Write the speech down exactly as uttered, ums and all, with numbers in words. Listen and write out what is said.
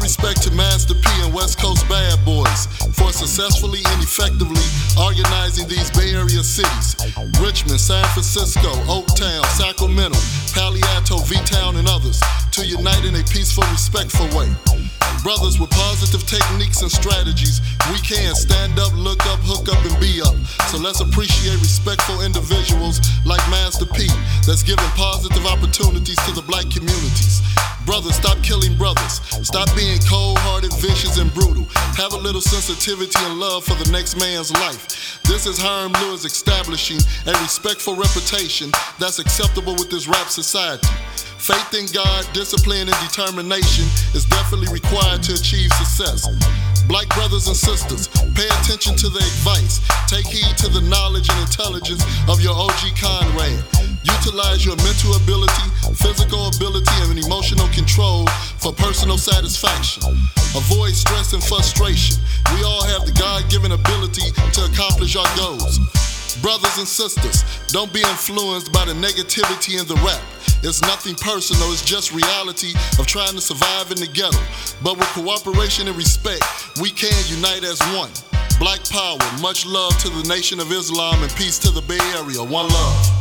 respect to Master P and West Coast Bad Boys for successfully and effectively organizing these Bay Area cities: Richmond, San Francisco, Oaktown, Sacramento, Palo Alto, V-Town, and others, to unite in a peaceful, respectful way. Brothers with positive techniques and strategies, we can stand up, look up, hook up, and be up. So let's appreciate respectful individuals like Master P that's giving positive opportunities to the black communities. Brothers, stop killing brothers. Stop being cold-hearted, vicious, and brutal. Have a little sensitivity and love for the next man's life. This is Herm Lewis establishing a respectful reputation that's acceptable with this rap society. Faith in God, discipline, and determination is definitely required to achieve success. Black brothers and sisters, pay attention to the advice. Take heed to the knowledge and intelligence of your O G Conrad. Utilize your mental ability, physical ability, and emotional control for personal satisfaction. Avoid stress and frustration. We all have the God-given ability to accomplish our goals. Brothers and sisters, don't be influenced by the negativity in the rap. It's nothing personal, it's just reality of trying to survive in the ghetto. But with cooperation and respect, we can unite as one. Black power, much love to the Nation of Islam, and peace to the Bay Area. One love.